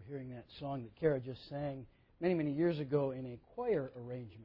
hearing that song that Kara just sang many, many years ago in a choir arrangement.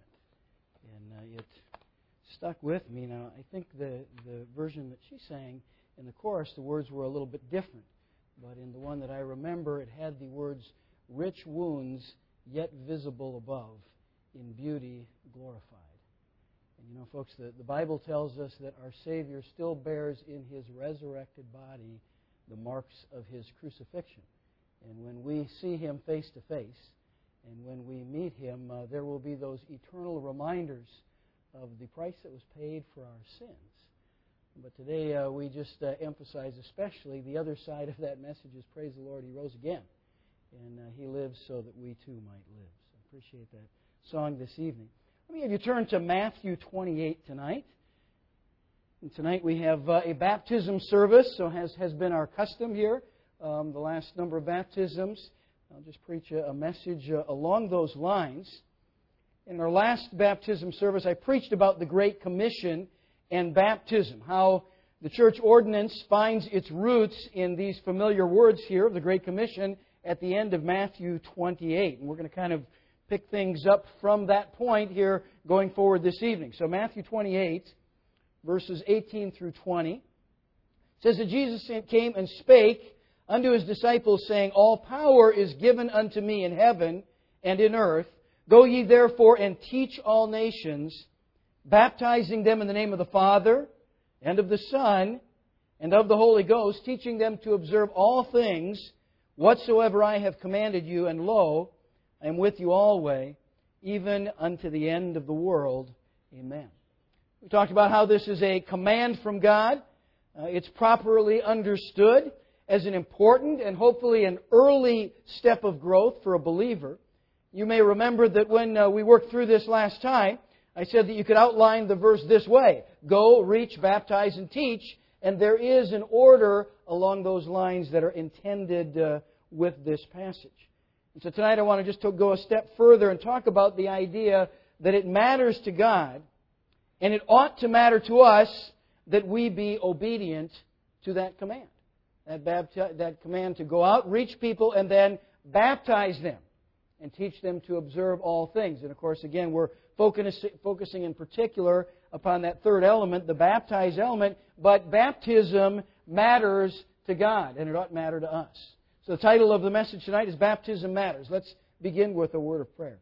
And it stuck with me. Now, I think the version that she sang in the chorus, the words were a little bit different. But in the one that I remember, it had the words, "Rich wounds, yet visible above, in beauty glorified." And you know, folks, the Bible tells us that our Savior still bears in His resurrected body the marks of His crucifixion. And when we see Him face to face, and when we meet Him, there will be those eternal reminders of the price that was paid for our sins. But today we just emphasize especially the other side of that message is, praise the Lord, He rose again. And He lives so that we too might live. So I appreciate that song this evening. Let me have you turn to Matthew 28 tonight. And tonight we have a baptism service, so has been our custom here. The last number of baptisms. I'll just preach a message along those lines. In our last baptism service, I preached about the Great Commission and baptism, how the church ordinance finds its roots in these familiar words here of the Great Commission at the end of Matthew 28. And we're going to kind of pick things up from that point here going forward this evening. So Matthew 28, verses 18 through 20, says that Jesus came and spake unto His disciples, saying, All power is given unto me in heaven and in earth. Go ye therefore and teach all nations, baptizing them in the name of the Father, and of the Son, and of the Holy Ghost, teaching them to observe all things whatsoever I have commanded you, and lo, I am with you always, even unto the end of the world. Amen. We talked about how this is a command from God. It's properly understood as an important and hopefully an early step of growth for a believer. You may remember that when we worked through this last time, I said that you could outline the verse this way. Go, reach, baptize, and teach. And there is an order along those lines that are intended with this passage. And so tonight I want to just go a step further and talk about the idea that it matters to God, and it ought to matter to us that we be obedient to that command. That command to go out, reach people, and then baptize them and teach them to observe all things. And of course, again, we're focusing in particular upon that third element, the baptize element, but baptism matters to God, and it ought to matter to us. So the title of the message tonight is Baptism Matters. Let's begin with a word of prayer.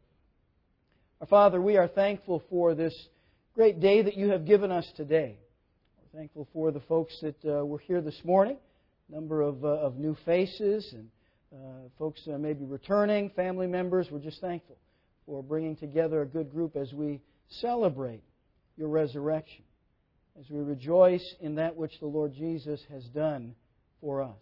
Our Father, we are thankful for this great day that You have given us today. We're thankful for the folks that were here this morning, a number of new faces, and folks maybe returning, family members. We're just thankful for bringing together a good group as we celebrate Your resurrection, as we rejoice in that which the Lord Jesus has done for us.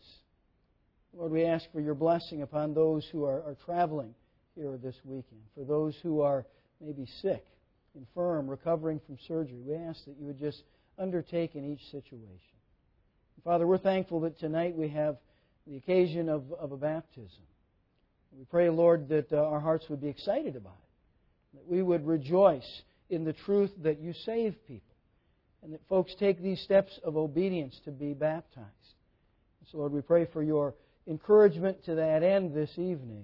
Lord, we ask for Your blessing upon those who are traveling here this weekend, for those who are maybe sick, infirm, recovering from surgery. We ask that You would just undertake in each situation. And Father, we're thankful that tonight we have the occasion of a baptism. We pray, Lord, that our hearts would be excited about it, that we would rejoice in the truth that You save people, and that folks take these steps of obedience to be baptized. And so, Lord, we pray for Your encouragement to that end this evening.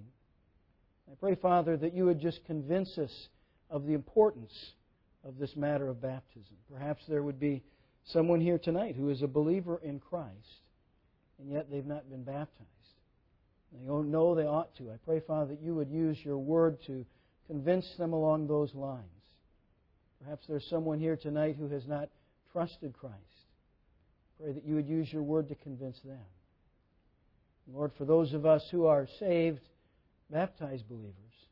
I pray, Father, that You would just convince us of the importance of this matter of baptism. Perhaps there would be someone here tonight who is a believer in Christ, and yet they've not been baptized. They don't know they ought to. I pray, Father, that You would use Your Word to convince them along those lines. Perhaps there's someone here tonight who has not trusted Christ. Pray that You would use Your Word to convince them. Lord, for those of us who are saved, baptized believers,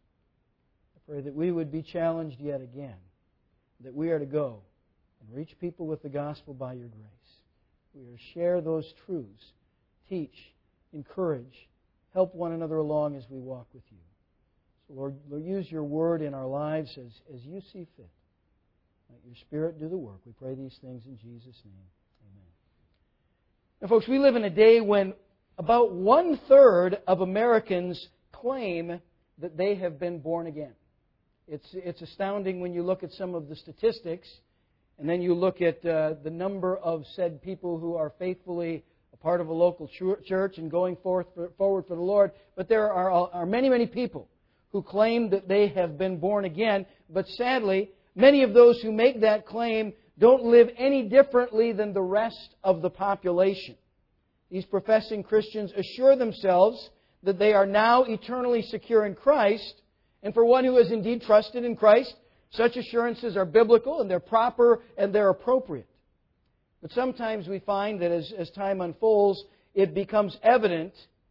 I pray that we would be challenged yet again, that we are to go and reach people with the gospel by Your grace. We are to share those truths, teach, encourage, help one another along as we walk with You. So, Lord, use Your Word in our lives as You see fit. Let Your Spirit do the work. We pray these things in Jesus' name. Amen. Now, folks, we live in a day when about 1/3 of Americans claim that they have been born again. It's astounding when you look at some of the statistics, and then you look at the number of said people who are faithfully a part of a local church and going forward for the Lord. But there are many, many people who claim that they have been born again. But sadly, many of those who make that claim don't live any differently than the rest of the population. These professing Christians assure themselves that they are now eternally secure in Christ. And for one who has indeed trusted in Christ, such assurances are biblical and they're proper and they're appropriate. But sometimes we find that as time unfolds, it becomes evident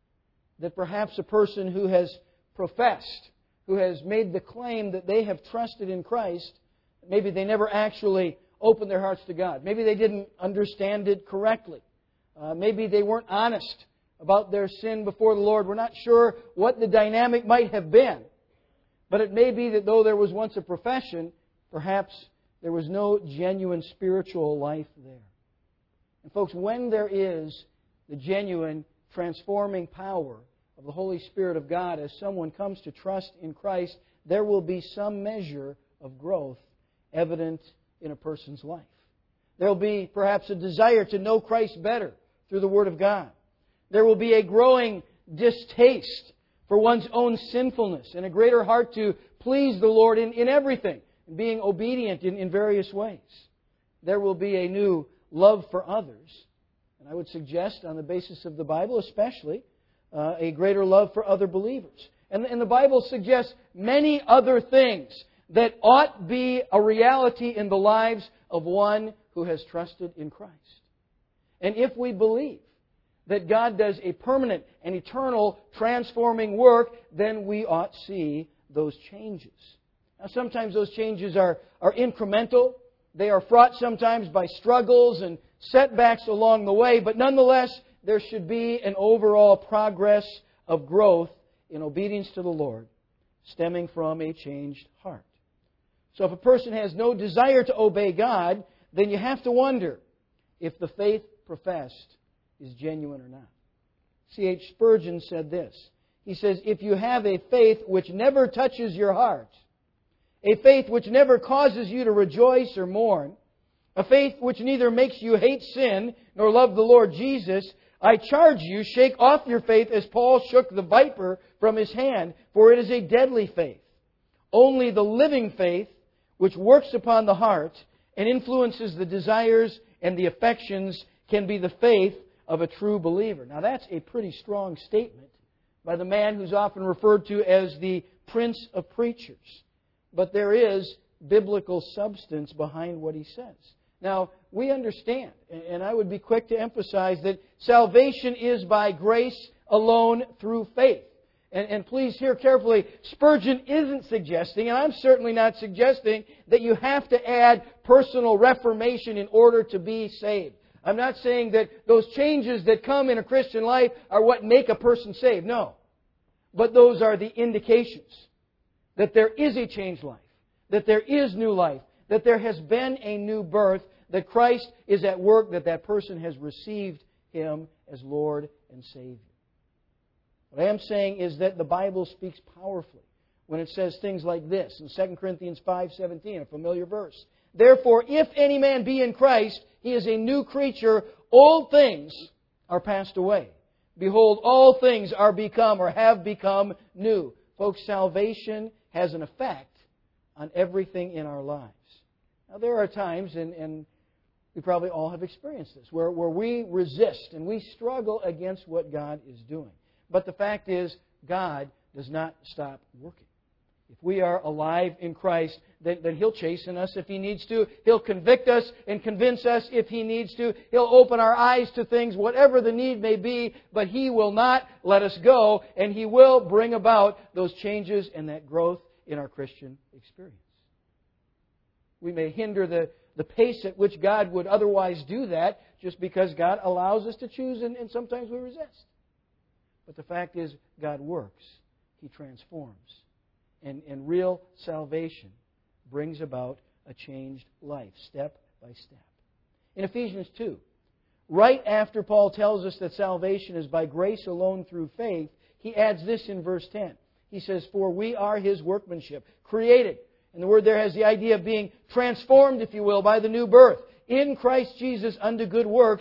that perhaps a person who has professed, who has made the claim that they have trusted in Christ, maybe they never actually opened their hearts to God. Maybe they didn't understand it correctly. Maybe they weren't honest about their sin before the Lord. We're not sure what the dynamic might have been. But it may be that though there was once a profession, perhaps there was no genuine spiritual life there. And folks, when there is the genuine transforming power of the Holy Spirit of God as someone comes to trust in Christ, there will be some measure of growth evident in a person's life. There will be perhaps a desire to know Christ better through the Word of God. There will be a growing distaste for one's own sinfulness and a greater heart to please the Lord in everything, and being obedient in various ways. There will be a new love for others, and I would suggest on the basis of the Bible especially, a greater love for other believers. And the Bible suggests many other things that ought be a reality in the lives of one who has trusted in Christ. And if we believe that God does a permanent and eternal transforming work, then we ought to see those changes. Now, sometimes those changes are incremental. They are fraught sometimes by struggles and setbacks along the way, but nonetheless, there should be an overall progress of growth in obedience to the Lord, stemming from a changed heart. So if a person has no desire to obey God, then you have to wonder if the faith professed is genuine or not. C.H. Spurgeon said this. He says, if you have a faith which never touches your heart, a faith which never causes you to rejoice or mourn, a faith which neither makes you hate sin nor love the Lord Jesus, I charge you, shake off your faith as Paul shook the viper from his hand, for it is a deadly faith. Only the living faith, which works upon the heart and influences the desires and the affections, can be the faith of a true believer. Now that's a pretty strong statement by the man who's often referred to as the Prince of Preachers. But there is biblical substance behind what he says. Now, we understand, and I would be quick to emphasize that salvation is by grace alone through faith. And please hear carefully, Spurgeon isn't suggesting, and I'm certainly not suggesting, that you have to add personal reformation in order to be saved. I'm not saying that those changes that come in a Christian life are what make a person saved. No. But those are the indications that there is a changed life, that there is new life, that there has been a new birth, that Christ is at work, that person has received Him as Lord and Savior. What I am saying is that the Bible speaks powerfully when it says things like this in 2 Corinthians 5:17, a familiar verse. Therefore, if any man be in Christ, he is a new creature. Old things are passed away. Behold, all things are become or have become new. Folks, salvation has an effect on everything in our lives. Now, there are times, and we probably all have experienced this, where we resist and we struggle against what God is doing. But the fact is, God does not stop working. If we are alive in Christ, then He'll chasten us if He needs to. He'll convict us and convince us if He needs to. He'll open our eyes to things, whatever the need may be, but He will not let us go, and He will bring about those changes and that growth in our Christian experience. We may hinder the pace at which God would otherwise do that just because God allows us to choose, and sometimes we resist. But the fact is, God works. He transforms. And real salvation brings about a changed life, step by step. In Ephesians 2, right after Paul tells us that salvation is by grace alone through faith, he adds this in verse 10. He says, for we are His workmanship, created. And the word there has the idea of being transformed, if you will, by the new birth, in Christ Jesus unto good works,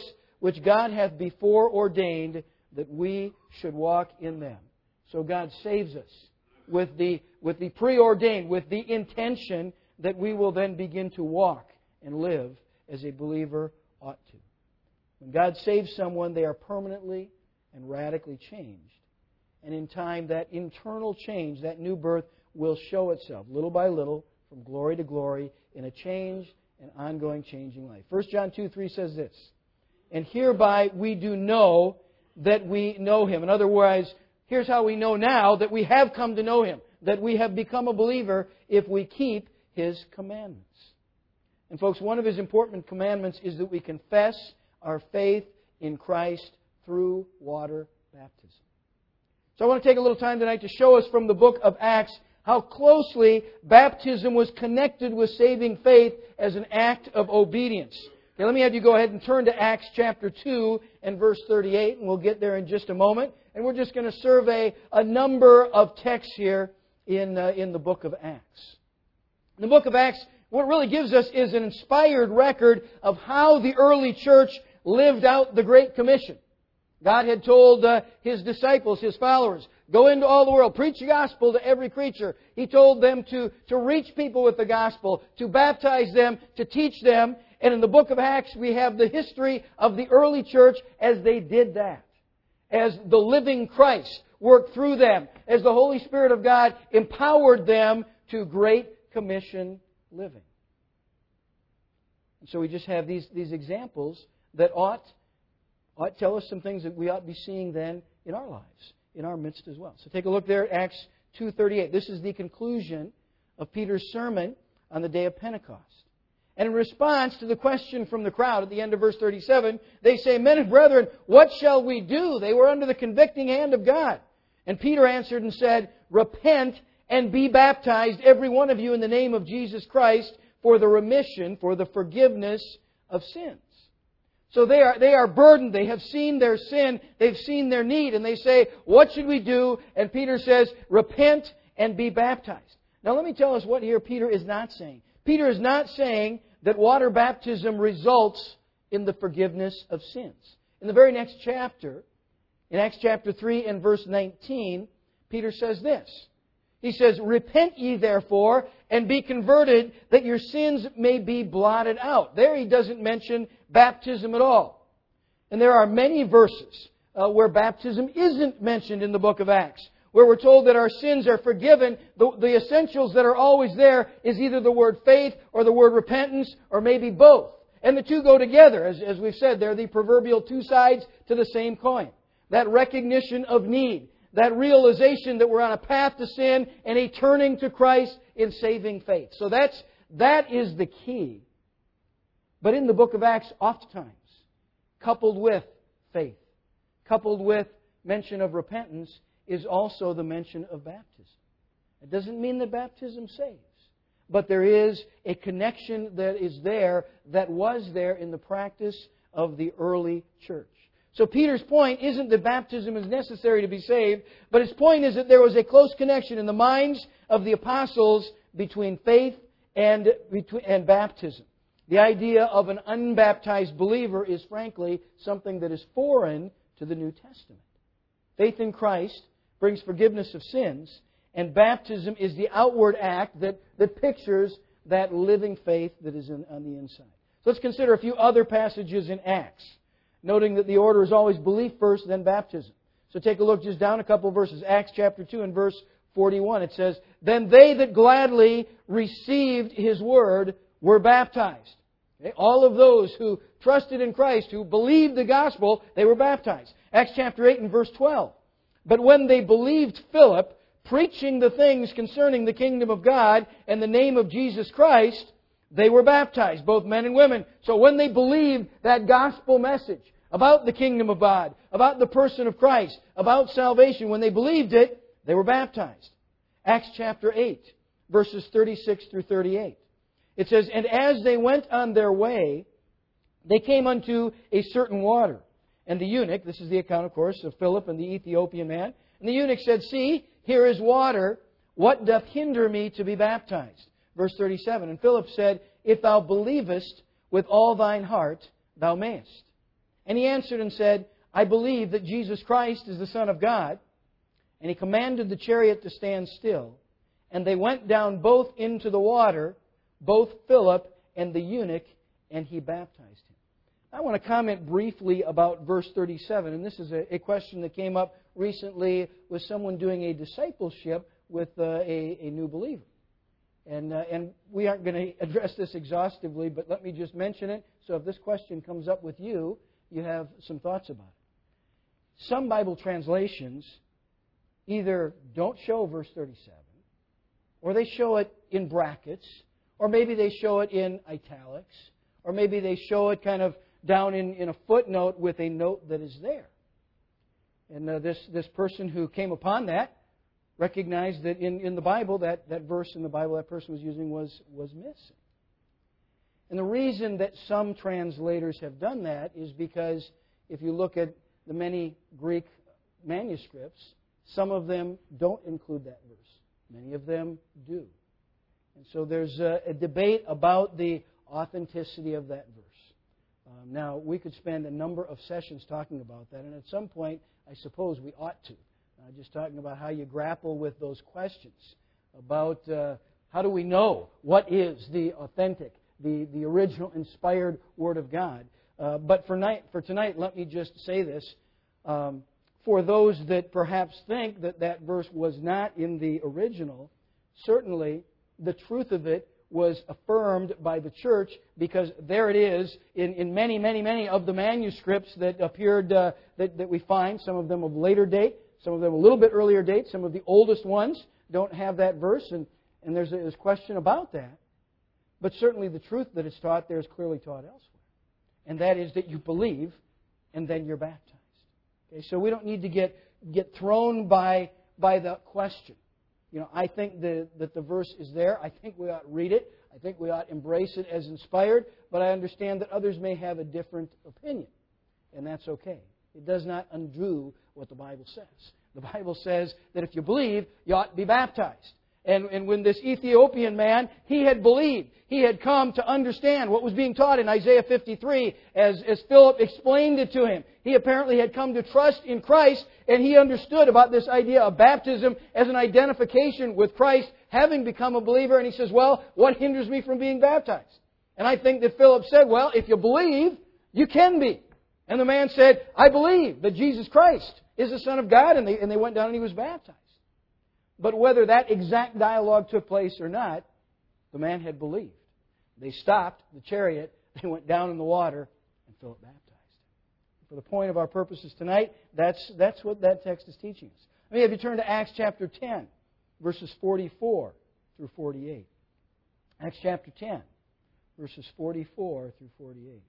which God hath before ordained that we should walk in them. So God saves us with the preordained, with the intention that we will then begin to walk and live as a believer ought to. When God saves someone, they are permanently and radically changed. And in time, that internal change, that new birth, will show itself little by little, from glory to glory, in a changed and ongoing changing life. 1 John 2:3 says this, "And hereby we do know that we know Him." In other words, here's how we know now that we have come to know Him, that we have become a believer if we keep His commandments. And folks, one of His important commandments is that we confess our faith in Christ through water baptism. So I want to take a little time tonight to show us from the book of Acts how closely baptism was connected with saving faith as an act of obedience. Okay, let me have you go ahead and turn to Acts chapter 2 and verse 38, and we'll get there in just a moment. And we're just going to survey a number of texts here in the book of Acts. In the book of Acts, what it really gives us is an inspired record of how the early church lived out the Great Commission. God had told His disciples, His followers, go into all the world, preach the gospel to every creature. He told them to reach people with the gospel, to baptize them, to teach them. And in the book of Acts, we have the history of the early church as they did that. As the living Christ worked through them. As the Holy Spirit of God empowered them to Great Commission living. And so we just have these examples that ought tell us some things that we ought to be seeing then in our lives, in our midst as well. So take a look there at Acts 2:38. This is the conclusion of Peter's sermon on the day of Pentecost. And in response to the question from the crowd at the end of verse 37, they say, "Men and brethren, what shall we do?" They were under the convicting hand of God. And Peter answered and said, "Repent and be baptized, every one of you, in the name of Jesus Christ, for the remission, for the forgiveness of sins." So they are burdened. They have seen their sin. They've seen their need. And they say, "What should we do?" And Peter says, "Repent and be baptized." Now let me tell us what here Peter is not saying. Peter is not saying that water baptism results in the forgiveness of sins. In the very next chapter, in Acts chapter 3 and verse 19, Peter says this. He says, "Repent ye therefore, and be converted, that your sins may be blotted out." There he doesn't mention baptism at all. And there are many verses where baptism isn't mentioned in the book of Acts, where we're told that our sins are forgiven. The essentials that are always there is either the word faith or the word repentance, or maybe both. And the two go together. As we've said, they're the proverbial two sides to the same coin. That recognition of need. That realization that we're on a path to sin and a turning to Christ in saving faith. So that is the key. But in the book of Acts, oftentimes, coupled with faith, coupled with mention of repentance, is also the mention of baptism. It doesn't mean that baptism saves. But there is a connection that is there, that was there in the practice of the early church. So Peter's point isn't that baptism is necessary to be saved, but his point is that there was a close connection in the minds of the apostles between faith and baptism. The idea of an unbaptized believer is frankly something that is foreign to the New Testament. Faith in Christ brings forgiveness of sins, and baptism is the outward act that pictures that living faith that is on the inside. So let's consider a few other passages in Acts, noting that the order is always belief first, then baptism. So take a look just down a couple of verses. Acts chapter 2 and verse 41. It says, "Then they that gladly received His word were baptized." Okay? All of those who trusted in Christ, who believed the gospel, they were baptized. Acts chapter 8 and verse 12. "But when they believed Philip, preaching the things concerning the kingdom of God and the name of Jesus Christ, they were baptized, both men and women." So when they believed that gospel message about the kingdom of God, about the person of Christ, about salvation, when they believed it, they were baptized. Acts chapter 8, verses 36 through 38. It says, "And as they went on their way, they came unto a certain water. And the eunuch," this is the account, of course, of Philip and the Ethiopian man, "and the eunuch said, See, here is water. What doth hinder me to be baptized?" Verse 37, "And Philip said, If thou believest with all thine heart, thou mayest." And he answered and said, I believe that Jesus Christ is the Son of God. And he commanded the chariot to stand still. And they went down both into the water, both Philip and the eunuch, and he baptized him. I want to comment briefly about verse 37. And this is a question that came up recently with someone doing a discipleship with a new believer. And we aren't going to address this exhaustively, but let me just mention it. So if this question comes up with you, you have some thoughts about it. Some Bible translations either don't show verse 37, or they show it in brackets, or maybe they show it in italics, or maybe they show it kind of down in a footnote with a note that is there. And this person who came upon that recognized that in the Bible, that verse in the Bible that person was using was missing. And the reason that some translators have done that is because if you look at the many Greek manuscripts, some of them don't include that verse. Many of them do. And so there's a debate about the authenticity of that verse. Now, we could spend a number of sessions talking about that, and at some point, I suppose we ought to. Just talking about how you grapple with those questions about how do we know what is the authentic, the original inspired Word of God. But for tonight, let me just say this. For those that perhaps think that verse was not in the original, certainly the truth of it was affirmed by the church, because there it is in many, many, many of the manuscripts that appeared, that we find, some of them of later date, some of them a little bit earlier date, some of the oldest ones don't have that verse, and there's a question about that. But certainly the truth that is taught there is clearly taught elsewhere. And that is that you believe, and then you're baptized. Okay, so we don't need to get thrown by the question. You know, I think that the verse is there. I think we ought to read it. I think we ought to embrace it as inspired. But I understand that others may have a different opinion. And that's okay. It does not undo what the Bible says. The Bible says that if you believe, you ought to be baptized. And when this Ethiopian man, he had believed. He had come to understand what was being taught in Isaiah 53 as Philip explained it to him. He apparently had come to trust in Christ, and he understood about this idea of baptism as an identification with Christ, having become a believer. And he says, well, what hinders me from being baptized? And I think that Philip said, well, if you believe, you can be. And the man said, I believe that Jesus Christ is the Son of God. And they went down and he was baptized. But whether that exact dialogue took place or not, the man had believed. They stopped the chariot, they went down in the water, and Philip baptized. For the point of our purposes tonight, that's what that text is teaching us. Let me have you turn to Acts chapter 10, verses 44 through 48. Acts chapter 10, verses 44 through 48.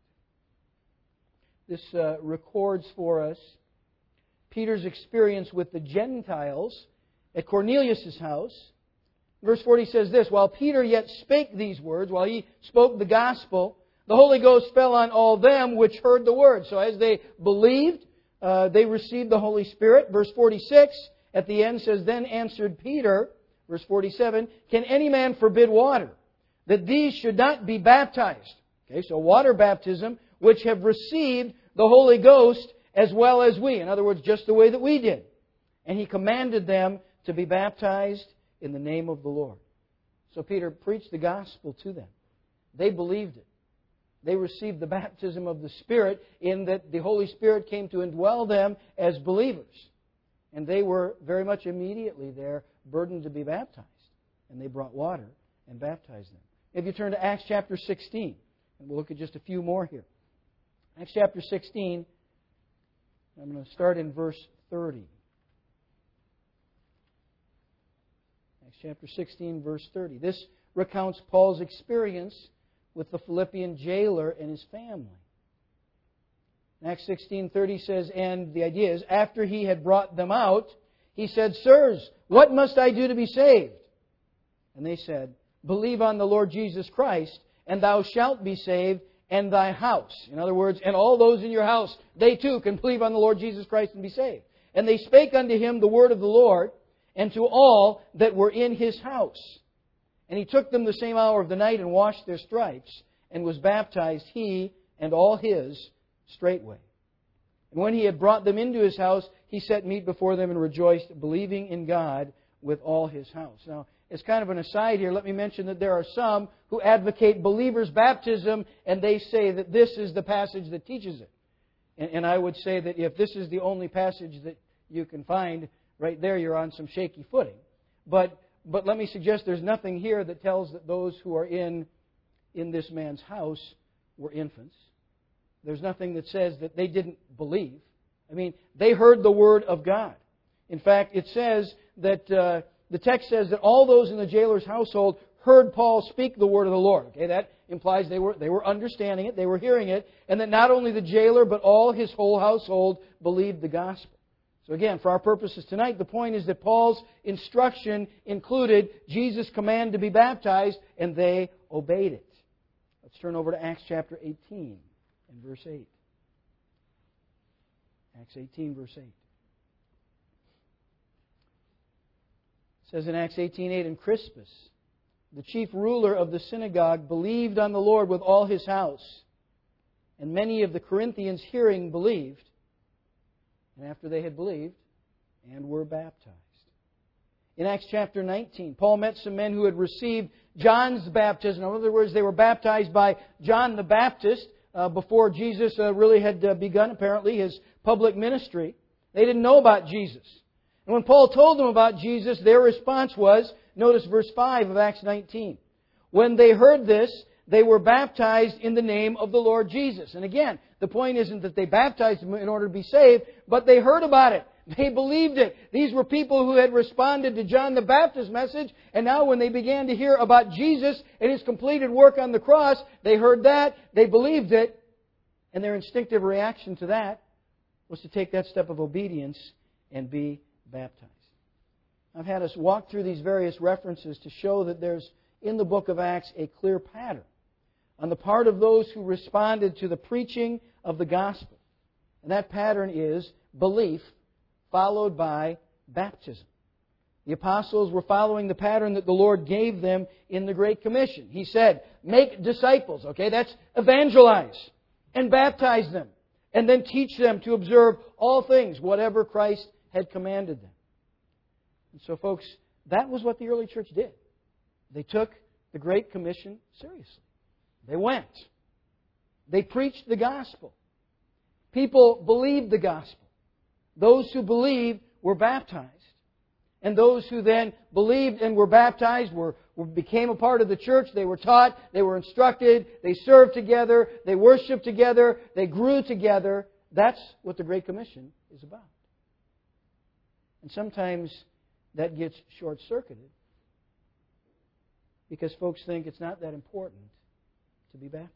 This records for us Peter's experience with the Gentiles at Cornelius' house. Verse 40 says this, while Peter yet spake these words, while he spoke the gospel, the Holy Ghost fell on all them which heard the word. So as they believed, they received the Holy Spirit. Verse 46 at the end says, then answered Peter, verse 47, can any man forbid water, that these should not be baptized? Okay, so water baptism, which have received the Holy Ghost as well as we. In other words, just the way that we did. And he commanded them to be baptized in the name of the Lord. So Peter preached the gospel to them. They believed it. They received the baptism of the Spirit in that the Holy Spirit came to indwell them as believers. And they were very much immediately there burdened to be baptized. And they brought water and baptized them. If you turn to Acts chapter 16, and we'll look at just a few more here. Acts chapter 16, I'm going to start in verse 30. Acts chapter 16, verse 30. This recounts Paul's experience with the Philippian jailer and his family. Acts 16:30 says, and the idea is, after he had brought them out, he said, sirs, what must I do to be saved? And they said, believe on the Lord Jesus Christ, and thou shalt be saved, and thy house. In other words, and all those in your house, they too can believe on the Lord Jesus Christ and be saved. And they spake unto him the word of the Lord, and to all that were in his house. And he took them the same hour of the night, and washed their stripes, and was baptized, he and all his, straightway. And when He had brought them into His house, He set meat before them and rejoiced, believing in God with all His house. Now, as kind of an aside here, let me mention that there are some who advocate believers' baptism, and they say that this is the passage that teaches it. And I would say that if this is the only passage that you can find, right there you're on some shaky footing. But let me suggest there's nothing here that tells that those who are in this man's house were infants. There's nothing that says that they didn't believe. I mean, they heard the Word of God. In fact, it says that the text says that all those in the jailer's household heard Paul speak the word of the Lord. Okay, that implies they were understanding it, they were hearing it, and that not only the jailer but all his whole household believed the gospel. So again, for our purposes tonight, the point is that Paul's instruction included Jesus' command to be baptized, and they obeyed it. Let's turn over to Acts chapter 18 and verse 8. Acts 18, verse 8. It says in Acts 18:8, and Crispus, the chief ruler of the synagogue, believed on the Lord with all his house. And many of the Corinthians hearing believed. And after they had believed, and were baptized. In Acts chapter 19, Paul met some men who had received John's baptism. In other words, they were baptized by John the Baptist before Jesus really had begun, apparently, His public ministry. They didn't know about Jesus. And when Paul told them about Jesus, their response was, notice verse 5 of Acts 19. When they heard this, they were baptized in the name of the Lord Jesus. And again, the point isn't that they baptized Him in order to be saved, but they heard about it. They believed it. These were people who had responded to John the Baptist's message, and now when they began to hear about Jesus and His completed work on the cross, they heard that, they believed it, and their instinctive reaction to that was to take that step of obedience and be baptized. I've had us walk through these various references to show that there's, in the book of Acts, a clear pattern on the part of those who responded to the preaching of the gospel. And that pattern is belief followed by baptism. The apostles were following the pattern that the Lord gave them in the Great Commission. He said, make disciples, okay? That's evangelize and baptize them. And then teach them to observe all things, whatever Christ had commanded them. And so, folks, that was what the early church did. They took the Great Commission seriously. They went. They preached the gospel. People believed the gospel. Those who believed were baptized. And those who then believed and were baptized became a part of the church. They were taught, they were instructed, they served together, they worshiped together, they grew together. That's what the Great Commission is about. And sometimes that gets short-circuited because folks think it's not that important to be baptized.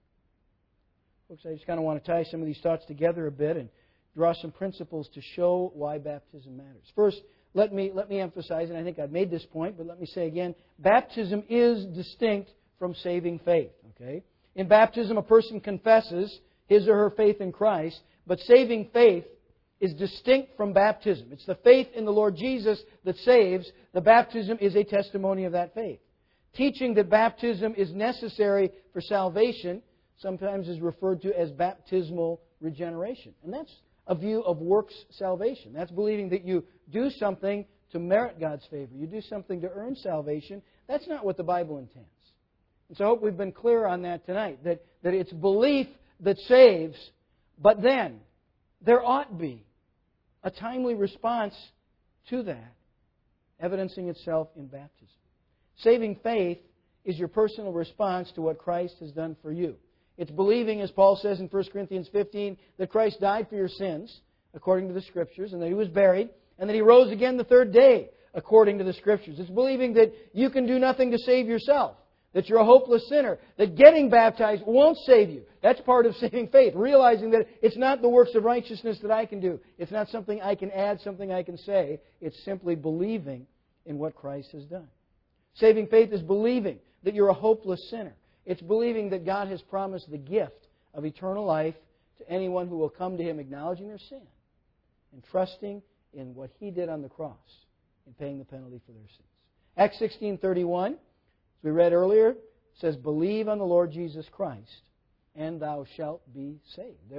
Folks, I just kind of want to tie some of these thoughts together a bit and draw some principles to show why baptism matters. First, let me emphasize, and I think I've made this point, but let me say again, baptism is distinct from saving faith. Okay? In baptism, a person confesses his or her faith in Christ, but saving faith is distinct from baptism. It's the faith in the Lord Jesus that saves. The baptism is a testimony of that faith. Teaching that baptism is necessary for salvation sometimes is referred to as baptismal regeneration. And that's a view of works salvation. That's believing that you do something to merit God's favor. You do something to earn salvation. That's not what the Bible intends. And so I hope we've been clear on that tonight, that it's belief that saves, but then there ought be a timely response to that, evidencing itself in baptism. Saving faith is your personal response to what Christ has done for you. It's believing, as Paul says in 1 Corinthians 15, that Christ died for your sins, according to the Scriptures, and that He was buried, and that He rose again the third day, according to the Scriptures. It's believing that you can do nothing to save yourself, that you're a hopeless sinner, that getting baptized won't save you. That's part of saving faith, realizing that it's not the works of righteousness that I can do. It's not something I can add, something I can say. It's simply believing in what Christ has done. Saving faith is believing that you're a hopeless sinner. It's believing that God has promised the gift of eternal life to anyone who will come to Him acknowledging their sin and trusting in what He did on the cross in paying the penalty for their sins. Acts 16:31, as we read earlier, says, believe on the Lord Jesus Christ, and thou shalt be saved. There's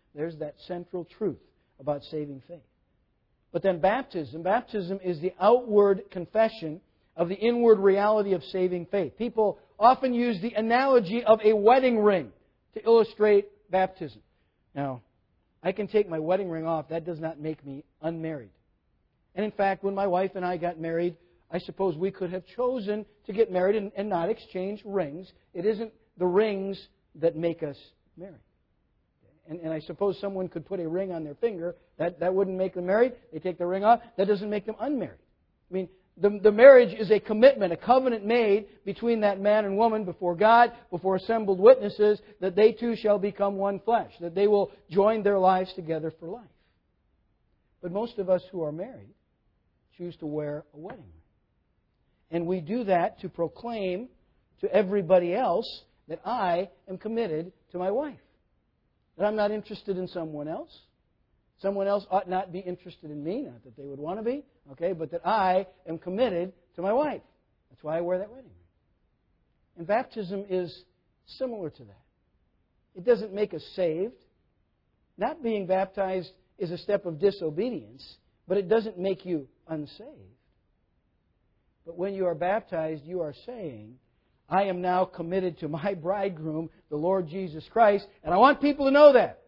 There's that central truth about saving faith. But then baptism is the outward confession of the inward reality of saving faith. People often use the analogy of a wedding ring to illustrate baptism. Now, I can take my wedding ring off. That does not make me unmarried. And in fact, when my wife and I got married, I suppose we could have chosen to get married and not exchange rings. It isn't the rings that make us married. And I suppose someone could put a ring on their finger. That wouldn't make them married. They take the ring off. That doesn't make them unmarried. I mean, the marriage is a commitment, a covenant made between that man and woman before God, before assembled witnesses, that they two shall become one flesh, that they will join their lives together for life. But most of us who are married choose to wear a wedding ring. And we do that to proclaim to everybody else that I am committed to my wife. That I'm not interested in someone else. Someone else ought not be interested in me, not that they would want to be, okay, but that I am committed to my wife. That's why I wear that wedding ring. And baptism is similar to that. It doesn't make us saved. Not being baptized is a step of disobedience, but it doesn't make you unsaved. But when you are baptized, you are saying, I am now committed to my bridegroom, the Lord Jesus Christ, and I want people to know that.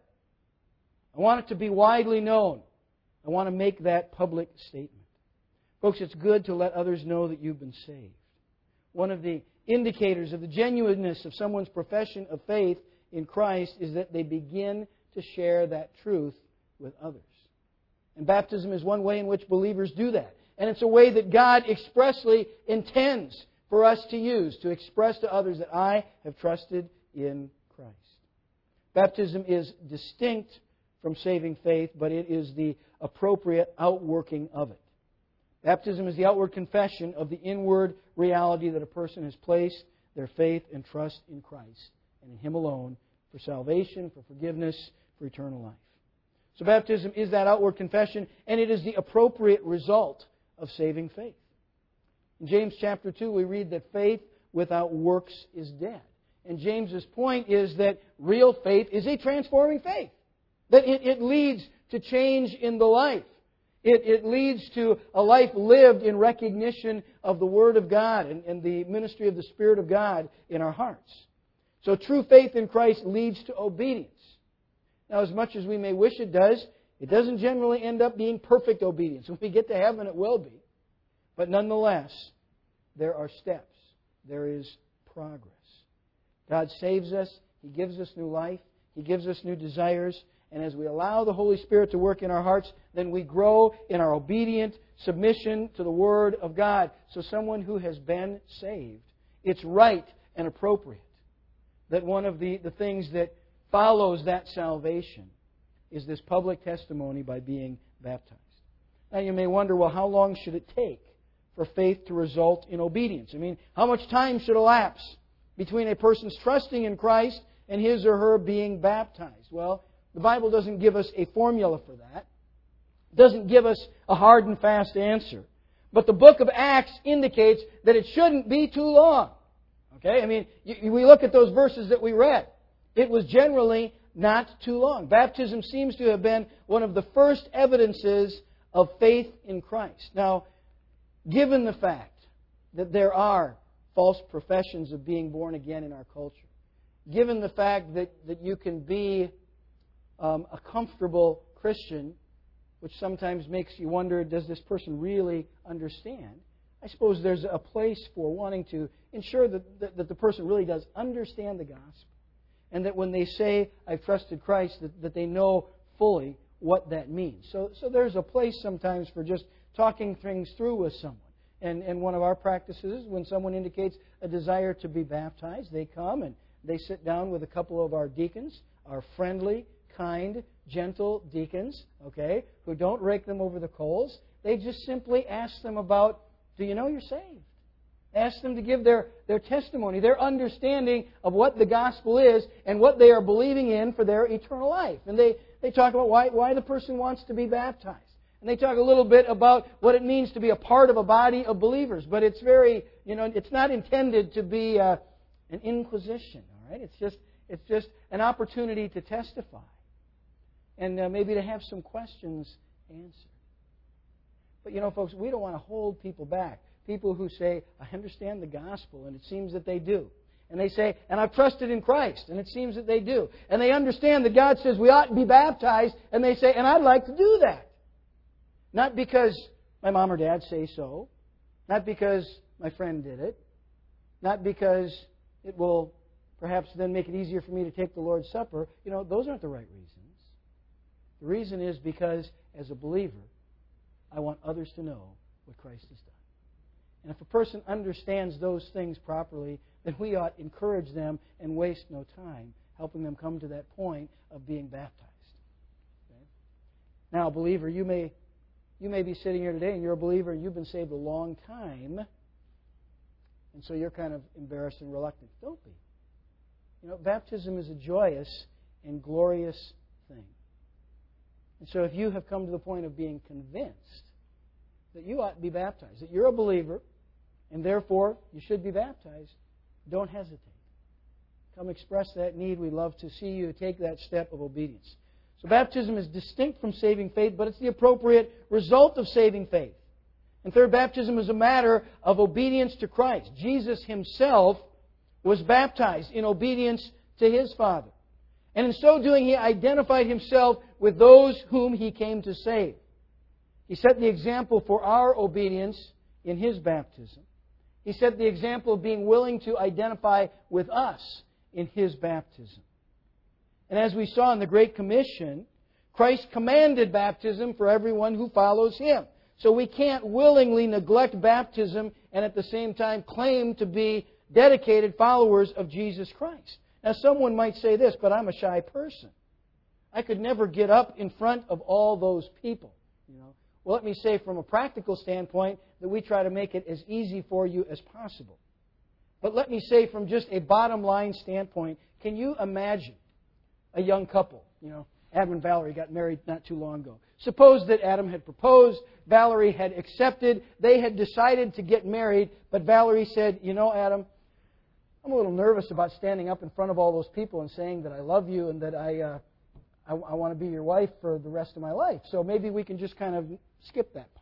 I want it to be widely known. I want to make that public statement. Folks, it's good to let others know that you've been saved. One of the indicators of the genuineness of someone's profession of faith in Christ is that they begin to share that truth with others. And baptism is one way in which believers do that. And it's a way that God expressly intends for us to use, to express to others that I have trusted in Christ. Baptism is distinct from saving faith, but it is the appropriate outworking of it. Baptism is the outward confession of the inward reality that a person has placed their faith and trust in Christ and in Him alone for salvation, for forgiveness, for eternal life. So baptism is that outward confession, and it is the appropriate result of saving faith. In James chapter 2, we read that faith without works is dead. And James's point is that real faith is a transforming faith. That it leads to change in the life. It leads to a life lived in recognition of the Word of God and the ministry of the Spirit of God in our hearts. So true faith in Christ leads to obedience. Now, as much as we may wish it does, it doesn't generally end up being perfect obedience. When we get to heaven, it will be. But nonetheless, there are steps. There is progress. God saves us. He gives us new life. He gives us new desires. And as we allow the Holy Spirit to work in our hearts, then we grow in our obedient submission to the Word of God. So someone who has been saved, it's right and appropriate that one of the things that follows that salvation is this public testimony by being baptized. Now you may wonder, well, how long should it take for faith to result in obedience? I mean, how much time should elapse between a person's trusting in Christ and his or her being baptized? Well, the Bible doesn't give us a formula for that. It doesn't give us a hard and fast answer. But the book of Acts indicates that it shouldn't be too long. Okay? I mean, we look at those verses that we read. It was generally not too long. Baptism seems to have been one of the first evidences of faith in Christ. Now, given the fact that there are false professions of being born again in our culture, given the fact that you can be a comfortable Christian, which sometimes makes you wonder, does this person really understand? I suppose there's a place for wanting to ensure that the person really does understand the gospel. And that when they say, I've trusted Christ, that they know fully what that means. So there's a place sometimes for just talking things through with someone. And one of our practices is when someone indicates a desire to be baptized, they come and they sit down with a couple of our deacons, our friendly, kind, gentle deacons, okay, who don't rake them over the coals. They just simply ask them about, do you know you're saved? Ask them to give their testimony, their understanding of what the gospel is and what they are believing in for their eternal life. And they talk about why the person wants to be baptized. And they talk a little bit about what it means to be a part of a body of believers. But it's very, it's not intended to be an inquisition, all right? It's just an opportunity to testify. and maybe to have some questions answered. But folks, we don't want to hold people back. People who say, I understand the gospel, and it seems that they do. And they say, and I've trusted in Christ, and it seems that they do. And they understand that God says we ought to be baptized, and they say, and I'd like to do that. Not because my mom or dad say so, not because my friend did it, not because it will perhaps then make it easier for me to take the Lord's Supper. Those aren't the right reasons. The reason is because, as a believer, I want others to know what Christ has done. And if a person understands those things properly, then we ought to encourage them and waste no time helping them come to that point of being baptized. Okay? Now, believer, you may be sitting here today and you're a believer and you've been saved a long time, and so you're kind of embarrassed and reluctant. Don't be. Baptism is a joyous and glorious thing. And so if you have come to the point of being convinced that you ought to be baptized, that you're a believer, and therefore you should be baptized, don't hesitate. Come express that need. We'd love to see you take that step of obedience. So baptism is distinct from saving faith, but it's the appropriate result of saving faith. And third, baptism is a matter of obedience to Christ. Jesus Himself was baptized in obedience to His Father. And in so doing, He identified Himself with those whom He came to save. He set the example for our obedience in His baptism. He set the example of being willing to identify with us in His baptism. And as we saw in the Great Commission, Christ commanded baptism for everyone who follows Him. So we can't willingly neglect baptism and at the same time claim to be dedicated followers of Jesus Christ. Now someone might say this, but I'm a shy person. I could never get up in front of all those people. Well, let me say from a practical standpoint that we try to make it as easy for you as possible. But let me say from just a bottom line standpoint, can you imagine a young couple? Adam and Valerie got married not too long ago. Suppose that Adam had proposed, Valerie had accepted, they had decided to get married, but Valerie said, Adam, I'm a little nervous about standing up in front of all those people and saying that I love you and that I want to be your wife for the rest of my life. So maybe we can just kind of skip that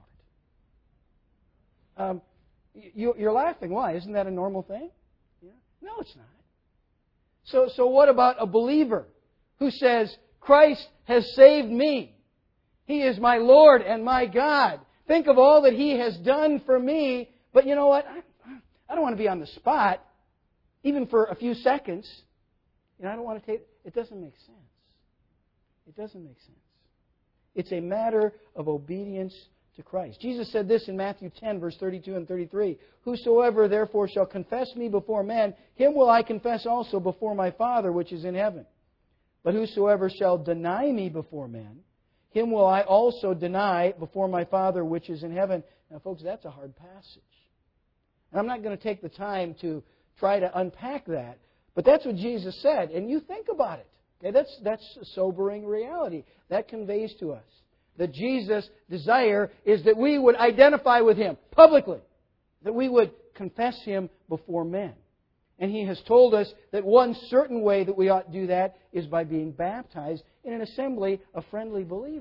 part. You're laughing. Why? Isn't that a normal thing? Yeah. No, it's not. So what about a believer who says, Christ has saved me. He is my Lord and my God. Think of all that He has done for me. But you know what? I don't want to be on the spot, even for a few seconds. I don't want to take... It doesn't make sense. It doesn't make sense. It's a matter of obedience to Christ. Jesus said this in Matthew 10, verse 32 and 33. Whosoever therefore shall confess me before men, him will I confess also before my Father which is in heaven. But whosoever shall deny me before men, him will I also deny before my Father which is in heaven. Now, folks, that's a hard passage. And I'm not going to take the time to try to unpack that, but that's what Jesus said. And you think about it. Okay, that's a sobering reality. That conveys to us that Jesus' desire is that we would identify with Him publicly, that we would confess Him before men. And He has told us that one certain way that we ought to do that is by being baptized in an assembly of friendly believers.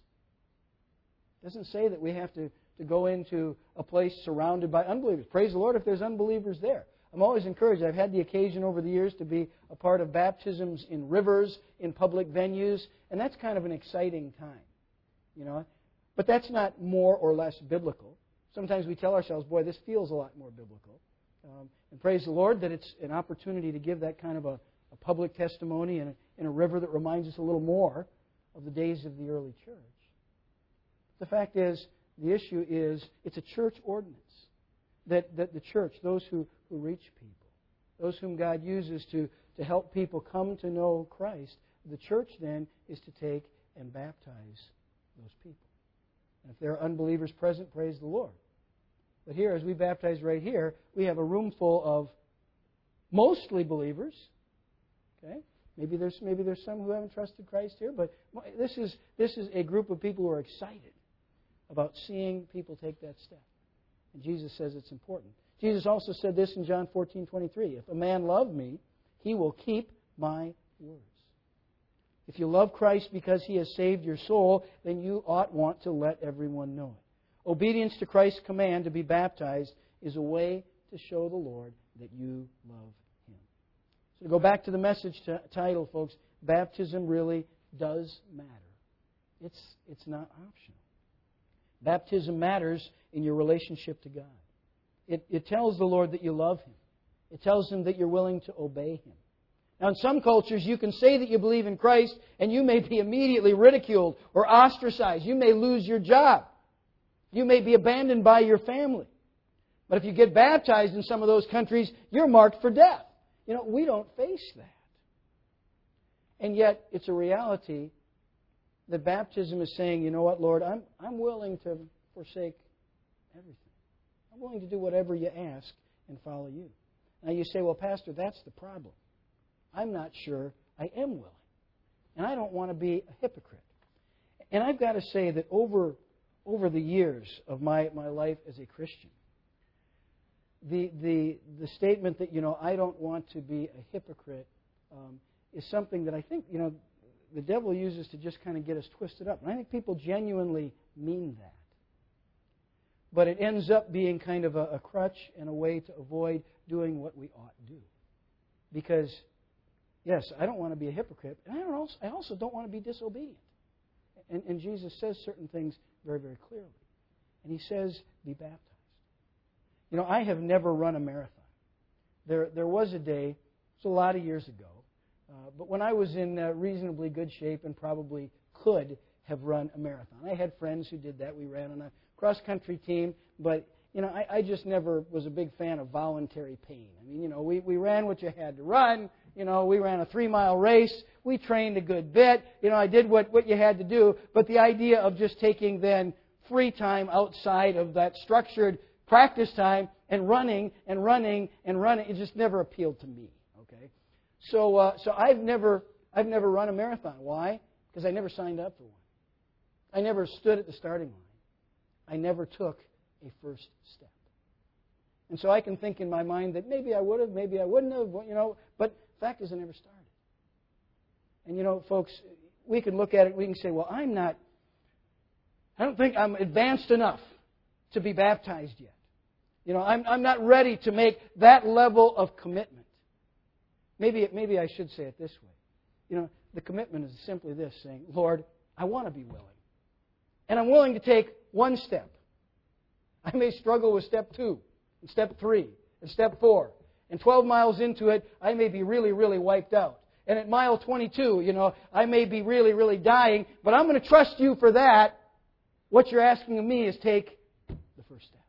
It doesn't say that we have to go into a place surrounded by unbelievers. Praise the Lord if there's unbelievers there. I'm always encouraged. I've had the occasion over the years to be a part of baptisms in rivers, in public venues, and that's kind of an exciting time. But that's not more or less biblical. Sometimes we tell ourselves, boy, this feels a lot more biblical. And praise the Lord that it's an opportunity to give that kind of a public testimony in a river that reminds us a little more of the days of the early church. The fact is, the issue is, it's a church ordinance. That the church, those who reach people, those whom God uses to help people come to know Christ, the church then is to take and baptize those people. And if there are unbelievers present, praise the Lord. But here, as we baptize right here, we have a room full of mostly believers. Okay, maybe there's some who haven't trusted Christ here, but this is a group of people who are excited about seeing people take that step. And Jesus says it's important. Jesus also said this in John 14:23. If a man love me, he will keep my words. If you love Christ because He has saved your soul, then you ought want to let everyone know it. Obedience to Christ's command to be baptized is a way to show the Lord that you love Him. So to go back to the message title, folks, baptism really does matter. It's not optional. Baptism matters in your relationship to God. It tells the Lord that you love Him. It tells Him that you're willing to obey Him. Now, in some cultures, you can say that you believe in Christ, and you may be immediately ridiculed or ostracized. You may lose your job. You may be abandoned by your family. But if you get baptized in some of those countries, you're marked for death. We don't face that. And yet, it's a reality that baptism is saying, you know what, Lord, I'm willing to forsake everything. I'm willing to do whatever you ask and follow you. Now you say, well, Pastor, that's the problem. I'm not sure I am willing. And I don't want to be a hypocrite. And I've got to say that over the years of my life as a Christian, the statement that, I don't want to be a hypocrite is something that I think, the devil uses to just kind of get us twisted up. And I think people genuinely mean that. But it ends up being kind of a crutch and a way to avoid doing what we ought to do. Because, yes, I don't want to be a hypocrite, and I also don't want to be disobedient. And Jesus says certain things very, very clearly. And He says, be baptized. I have never run a marathon. There was a day, it's a lot of years ago, but when I was in reasonably good shape and probably could have run a marathon. I had friends who did that. We ran on a cross-country team, but I just never was a big fan of voluntary pain. I mean, we ran what you had to run. We ran a 3-mile race. We trained a good bit. I did what you had to do. But the idea of just taking then free time outside of that structured practice time and running, it just never appealed to me. Okay, so I've never run a marathon. Why? Because I never signed up for one. I never stood at the starting line. I never took a first step. And so I can think in my mind that maybe I would have, maybe I wouldn't have, but the fact is I never started. And folks, we can look at it, we can say, well, I don't think I'm advanced enough to be baptized yet. I'm not ready to make that level of commitment. Maybe I should say it this way. The commitment is simply this, saying, Lord, I want to be willing. And I'm willing to take one step. I may struggle with step 2, and step 3, and step 4. And 12 miles into it, I may be really, really wiped out. And at mile 22, I may be really, really dying. But I'm going to trust you for that. What you're asking of me is take the first step.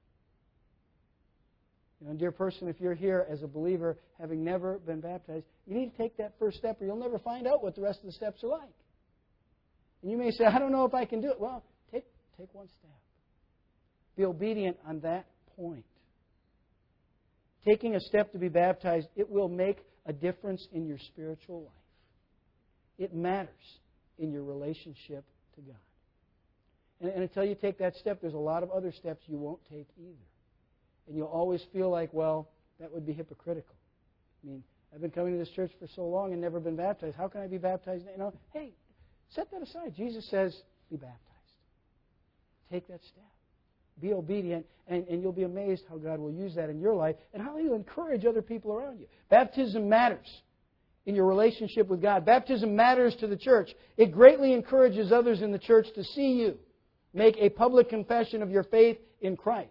Dear person, if you're here as a believer, having never been baptized, you need to take that first step or you'll never find out what the rest of the steps are like. And you may say, I don't know if I can do it. Well, take one step. Be obedient on that point. Taking a step to be baptized, it will make a difference in your spiritual life. It matters in your relationship to God. And until you take that step, there's a lot of other steps you won't take either. And you'll always feel like, well, that would be hypocritical. I mean, I've been coming to this church for so long and never been baptized. How can I be baptized? Hey, set that aside. Jesus says, be baptized. Take that step. Be obedient, and you'll be amazed how God will use that in your life and how He'll encourage other people around you. Baptism matters in your relationship with God. Baptism matters to the church. It greatly encourages others in the church to see you make a public confession of your faith in Christ.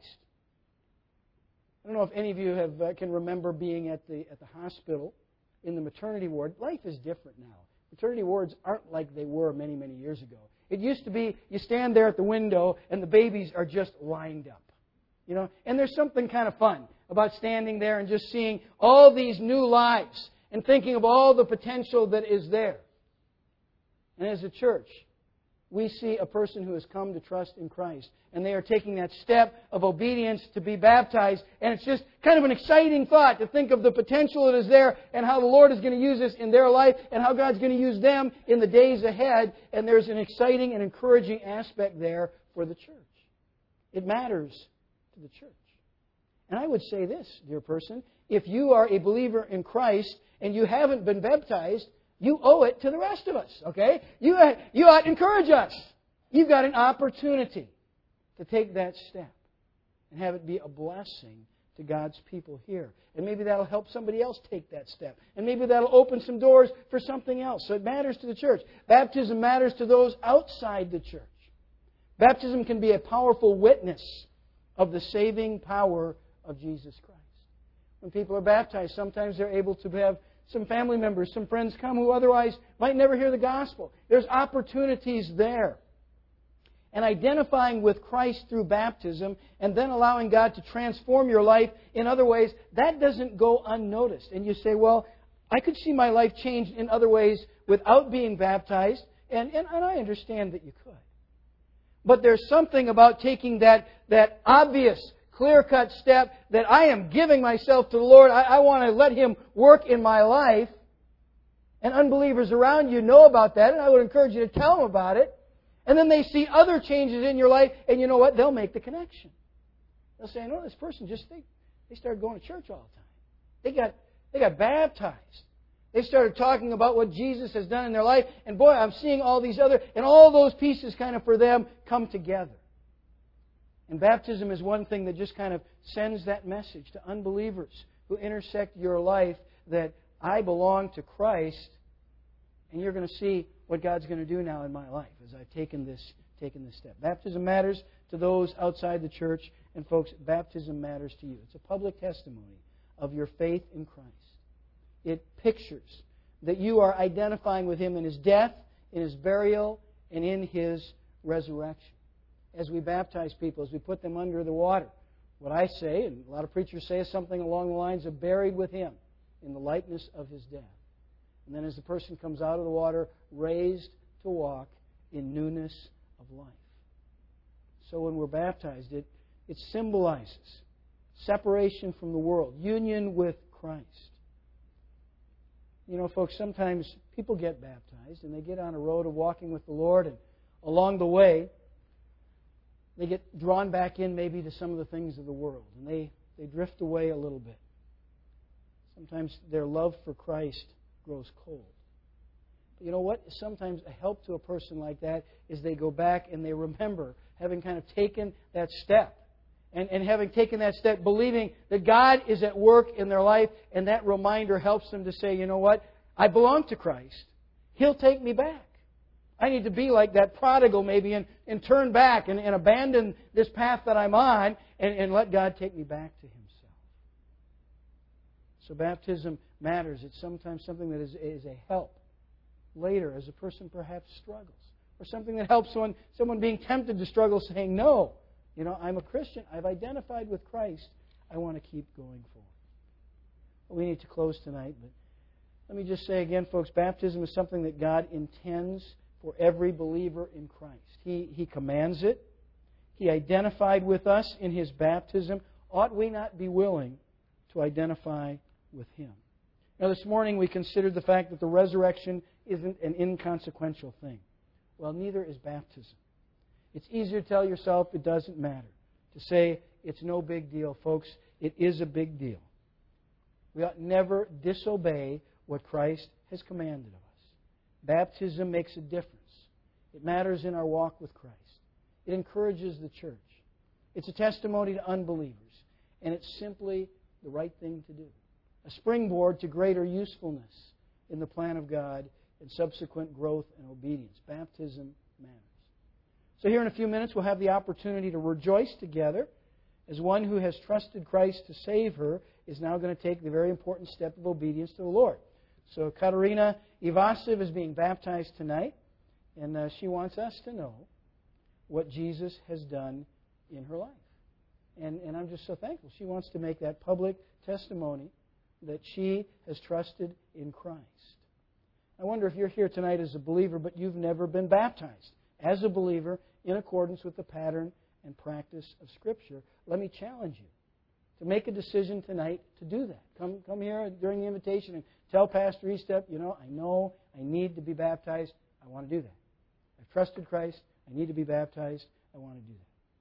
I don't know if any of you can remember being at the hospital in the maternity ward. Life is different now. Maternity wards aren't like they were many, many years ago. It used to be you stand there at the window and the babies are just lined up. And there's something kind of fun about standing there and just seeing all these new lives and thinking of all the potential that is there. And as a church, we see a person who has come to trust in Christ. And they are taking that step of obedience to be baptized. And it's just kind of an exciting thought to think of the potential that is there and how the Lord is going to use this in their life and how God's going to use them in the days ahead. And there's an exciting and encouraging aspect there for the church. It matters to the church. And I would say this, dear person, if you are a believer in Christ and you haven't been baptized, You owe it to the rest of us, okay? You ought to encourage us. You've got an opportunity to take that step and have it be a blessing to God's people here. And maybe that'll help somebody else take that step. And maybe that'll open some doors for something else. So it matters to the church. Baptism matters to those outside the church. Baptism can be a powerful witness of the saving power of Jesus Christ. When people are baptized, sometimes they're able to have some family members, some friends come who otherwise might never hear the gospel. There's opportunities there. And identifying with Christ through baptism and then allowing God to transform your life in other ways, that doesn't go unnoticed. And you say, well, I could see my life change in other ways without being baptized, and I understand that you could. But there's something about taking that obvious, clear-cut step that I am giving myself to the Lord. I want to let Him work in my life. And unbelievers around you know about that, and I would encourage you to tell them about it. And then they see other changes in your life, and you know what? They'll make the connection. They'll say, I know this person they started going to church all the time. They got baptized. They started talking about what Jesus has done in their life, and boy, I'm seeing all these other, and all those pieces kind of for them come together. And baptism is one thing that just kind of sends that message to unbelievers who intersect your life that I belong to Christ, and you're going to see what God's going to do now in my life as I've taken this step. Baptism matters to those outside the church, and folks, baptism matters to you. It's a public testimony of your faith in Christ. It pictures that you are identifying with Him in His death, in His burial, and in His resurrection. As we baptize people, as we put them under the water, what I say, and a lot of preachers say, is something along the lines of buried with Him in the likeness of His death. And then as the person comes out of the water, raised to walk in newness of life. So when we're baptized, it symbolizes separation from the world, union with Christ. You know, folks, sometimes people get baptized and they get on a road of walking with the Lord, and along the way, they get drawn back in maybe to some of the things of the world, and they drift away a little bit. Sometimes their love for Christ grows cold. But you know what? Sometimes a help to a person like that is they go back and they remember having kind of taken that step. And having taken that step, believing that God is at work in their life, and that reminder helps them to say, you know what? I belong to Christ. He'll take me back. I need to be like that prodigal maybe and turn back and abandon this path that I'm on and let God take me back to Himself. So baptism matters. It's sometimes something that is a help later as a person perhaps struggles. Or something that helps someone being tempted to struggle, saying, no, you know, I'm a Christian. I've identified with Christ. I want to keep going forward. Well, we need to close tonight, but let me just say again, folks, baptism is something that God intends for every believer in Christ. He commands it. He identified with us in His baptism. Ought we not be willing to identify with Him? Now, this morning we considered the fact that the resurrection isn't an inconsequential thing. Well, neither is baptism. It's easier to tell yourself it doesn't matter. To say it's no big deal, folks, it is a big deal. We ought never disobey what Christ has commanded of us. Baptism makes a difference. It matters in our walk with Christ. It encourages the church. It's a testimony to unbelievers. And it's simply the right thing to do. A springboard to greater usefulness in the plan of God and subsequent growth and obedience. Baptism matters. So here in a few minutes we'll have the opportunity to rejoice together as one who has trusted Christ to save her is now going to take the very important step of obedience to the Lord. So Katerina Ivasiv is being baptized tonight, and she wants us to know what Jesus has done in her life. And I'm just so thankful. She wants to make that public testimony that she has trusted in Christ. I wonder if you're here tonight as a believer, but you've never been baptized as a believer in accordance with the pattern and practice of Scripture. Let me challenge you to make a decision tonight to do that. Come here during the invitation and tell Pastor Estep, you know I need to be baptized. I want to do that. I've trusted Christ. I need to be baptized. I want to do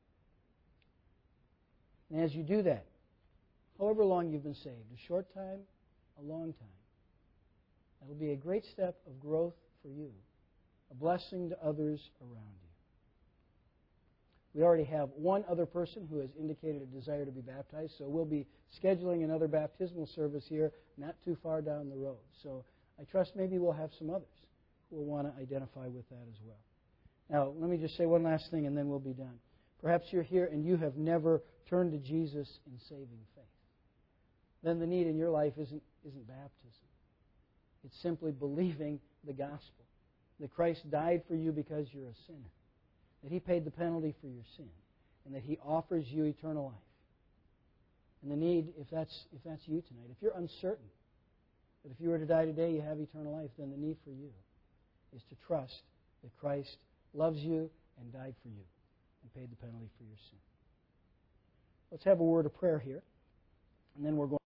that. And as you do that, however long you've been saved, a short time, a long time, That'll be a great step of growth for you, a blessing to others around you. We already have one other person who has indicated a desire to be baptized, so we'll be scheduling another baptismal service here not too far down the road. So I trust maybe we'll have some others who will want to identify with that as well. Now, let me just say one last thing and then we'll be done. Perhaps you're here and you have never turned to Jesus in saving faith. Then the need in your life isn't baptism. It's simply believing the gospel, that Christ died for you because you're a sinner, that He paid the penalty for your sin, and that He offers you eternal life. And the need, if that's you tonight, if you're uncertain that if you were to die today you have eternal life, then the need for you is to trust that Christ loves you and died for you and paid the penalty for your sin. Let's have a word of prayer here, and then we're going